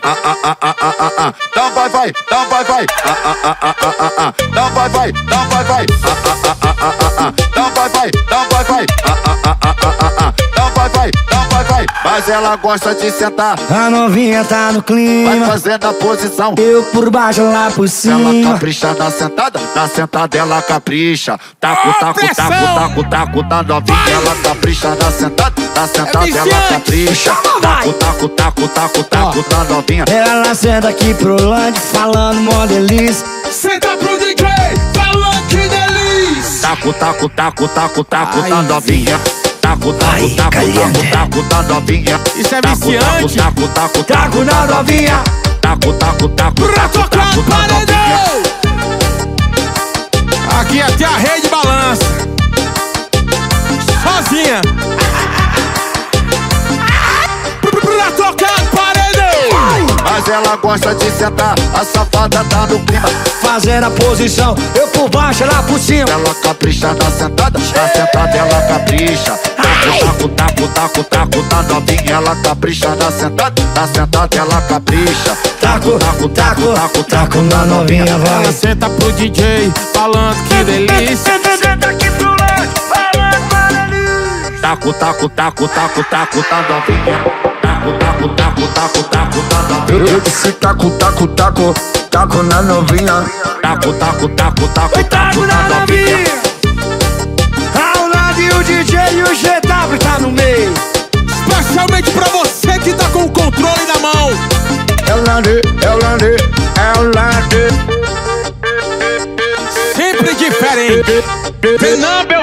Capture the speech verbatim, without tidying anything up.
ah, ah, ah, ah, ah, ah, ah. Então vai, vai, então vai, vai, ah, ah, ah, ah, ah, ah, ah. Então vai, vai, então vai, vai, ah, ah, ah, ah, ah, ah, ah. Então vai, vai, então vai, vai, ah, ah, ah, ah, ah, ah, ah. Então vai, vai, então vai, vai. Mas ela gosta de sentar, a novinha tá no clima, vai fazendo a posição, eu por baixo, lá por cima. Ela capricha na sentada, na sentada ela capricha. Taco, taco, taco, taco, taco, na novinha ela capricha na sentada, na sentada ela capricha. Taco, taco, taco, taco, taco, na novinha. Ela senta aqui pro lado, falando mó delícia. Senta pro D J, falando que delícia. Taco, taco, taco, taco, taco, na novinha. Taco, taco, taco, taco, taco, na novinha. Isso é viciante. Taco, taco, taco, Taco na novinha. taco, taco, taco, Pra taco, tocar taco, o na novinha. paredão. Aqui até a rede balança sozinha. Pra tocar o paredão. Mas ela gosta de sentar, a safada tá no clima, Fazendo a posição, eu por baixo, ela por cima. ela capricha na sentada, na sentada ela capricha. Taco, taco, taco, taco, taco, na novinha ela capricha na sentada, na sentada ela capricha. Taco, taco, taco, taco, taco na novinha, vai. Ela senta pro D J, falando que delícia. Senta aqui pro lado, falando mó delícia. Taco, taco, taco, taco, taco, na novinha. Taco, taco, taco, taco, taco, na novinha. Eu disse taco, taco, taco, taco na novinha. Taco, taco, taco, taco, Oi, taco, taco na na novinha. novinha. Ao lado e o D J e o G W tá no meio. Especialmente pra você que tá com o controle na mão. Ela de, ela de, ela de. Sempre diferente. Fernando